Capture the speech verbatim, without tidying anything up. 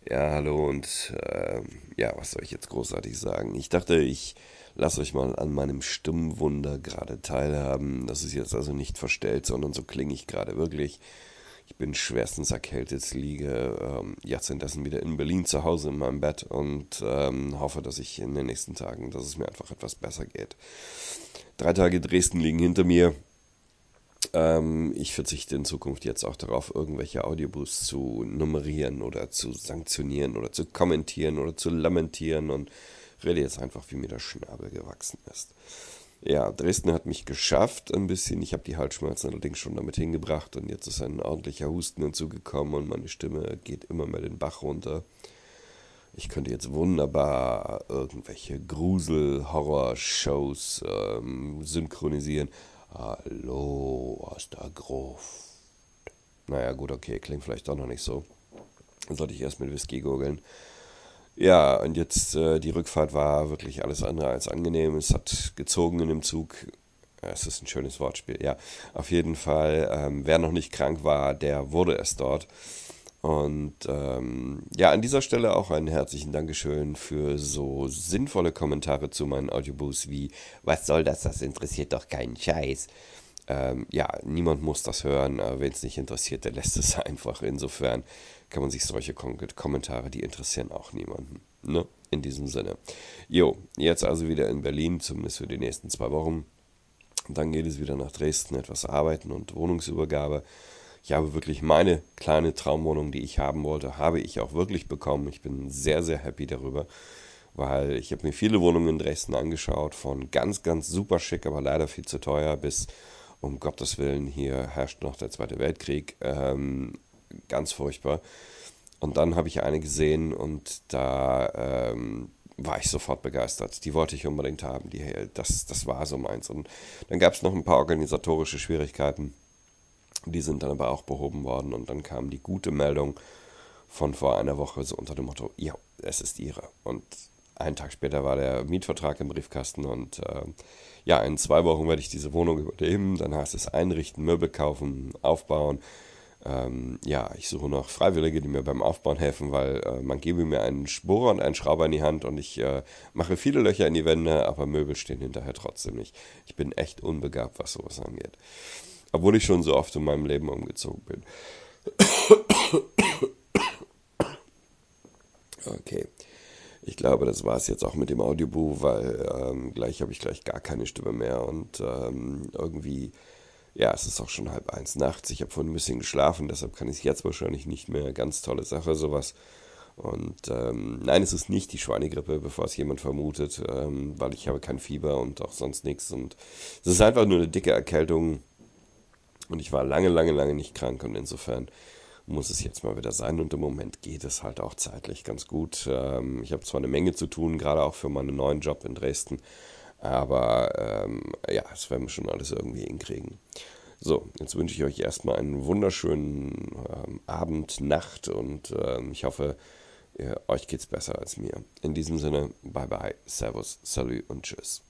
Ja, hallo und äh, ja, was soll ich jetzt großartig sagen? Ich dachte, ich lasse euch mal an meinem Stimmwunder gerade teilhaben. Das ist jetzt also nicht verstellt, sondern so klinge ich gerade wirklich. Ich bin schwerstens erkältet, liege ähm, jetzt indessen wieder in Berlin zu Hause in meinem Bett und ähm, hoffe, dass ich in den nächsten Tagen, dass es mir einfach etwas besser geht. Drei Tage Dresden liegen hinter mir. Ähm, ich verzichte in Zukunft jetzt auch darauf, irgendwelche Audioboosts zu nummerieren oder zu sanktionieren oder zu kommentieren oder zu lamentieren und rede jetzt einfach, wie mir der Schnabel gewachsen ist. Ja, Dresden hat mich geschafft ein bisschen. Ich habe die Halsschmerzen allerdings schon damit hingebracht und jetzt ist ein ordentlicher Husten hinzugekommen und meine Stimme geht immer mehr den Bach runter. Ich könnte jetzt wunderbar irgendwelche Grusel-Horror-Shows ähm, synchronisieren. Hallo aus der Gruft. Naja, gut, okay, klingt vielleicht doch noch nicht so. Dann sollte ich erst mit Whisky gurgeln. Ja, und jetzt äh, die Rückfahrt war wirklich alles andere als angenehm. Es hat gezogen in dem Zug. Es ist ein schönes Wortspiel, ja. Auf jeden Fall, ähm, wer noch nicht krank war, der wurde es dort. Und ähm, ja, an dieser Stelle auch einen herzlichen Dankeschön für so sinnvolle Kommentare zu meinen Audiobooks wie, was soll das, das interessiert doch keinen Scheiß. Ähm, ja, niemand muss das hören, aber wenn es nicht interessiert, der lässt es einfach. Insofern kann man sich solche Kom Kommentare, die interessieren auch niemanden. Ne? In diesem Sinne. Jo, jetzt also wieder in Berlin, zumindest für die nächsten zwei Wochen. Dann geht es wieder nach Dresden, etwas arbeiten und Wohnungsübergabe. Ich habe wirklich meine kleine Traumwohnung, die ich haben wollte, habe ich auch wirklich bekommen. Ich bin sehr, sehr happy darüber, weil ich habe mir viele Wohnungen in Dresden angeschaut, von ganz, ganz super schick, aber leider viel zu teuer, bis um Gottes Willen, hier herrscht noch der Zweite Weltkrieg. Ähm, ganz furchtbar. Und dann habe ich eine gesehen und da ähm, war ich sofort begeistert. Die wollte ich unbedingt haben. Die, das, das war so meins. Und dann gab es noch ein paar organisatorische Schwierigkeiten. Die sind dann aber auch behoben worden. Und dann kam die gute Meldung von vor einer Woche so unter dem Motto, ja, es ist ihre. Und einen Tag später war der Mietvertrag im Briefkasten und äh, ja, in zwei Wochen werde ich diese Wohnung übernehmen. Dann heißt es einrichten, Möbel kaufen, aufbauen. Ähm, ja, ich suche noch Freiwillige, die mir beim Aufbauen helfen, weil äh, man gebe mir einen Bohrer und einen Schrauber in die Hand und ich äh, mache viele Löcher in die Wände, aber Möbel stehen hinterher trotzdem nicht. Ich bin echt unbegabt, was sowas angeht. Obwohl ich schon so oft in meinem Leben umgezogen bin. Okay. Ich glaube, das war es jetzt auch mit dem Audiobuch, weil ähm, gleich habe ich gleich gar keine Stimme mehr und ähm, irgendwie, ja, es ist auch schon halb eins nachts. Ich habe vorhin ein bisschen geschlafen, deshalb kann ich es jetzt wahrscheinlich nicht mehr. Ganz tolle Sache, sowas. Und ähm, nein, es ist nicht die Schweinegrippe, bevor es jemand vermutet, ähm, weil ich habe kein Fieber und auch sonst nichts. Und es ist einfach nur eine dicke Erkältung und ich war lange, lange, lange nicht krank und insofern muss es jetzt mal wieder sein und im Moment geht es halt auch zeitlich ganz gut. Ähm, ich habe zwar eine Menge zu tun, gerade auch für meinen neuen Job in Dresden, aber ähm, ja, das werden wir schon alles irgendwie hinkriegen. So, jetzt wünsche ich euch erstmal einen wunderschönen ähm, Abend, Nacht und ähm, ich hoffe, ihr, euch geht's besser als mir. In diesem Sinne, bye bye, servus, salü und tschüss.